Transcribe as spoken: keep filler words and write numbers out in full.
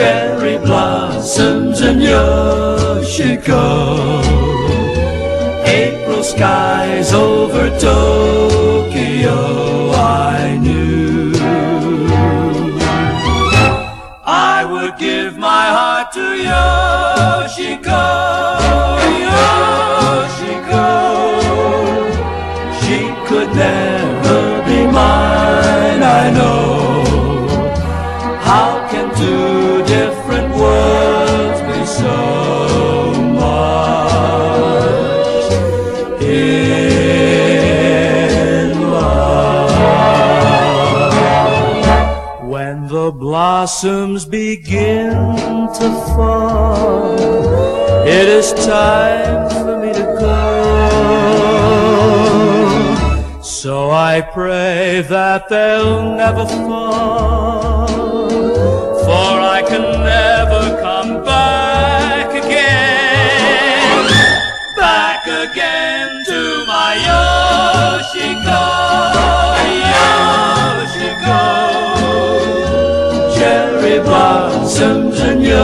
cherry blossoms in Yoshiko, April skies over Tokyo, I knew I would give my heart to Yoshiko, Yoshiko. She could never be mine, I know. How can two different worlds be so much in love? When the blossoms begin to fall, it is time for me to go. So I pray that they'll never fall, for I can never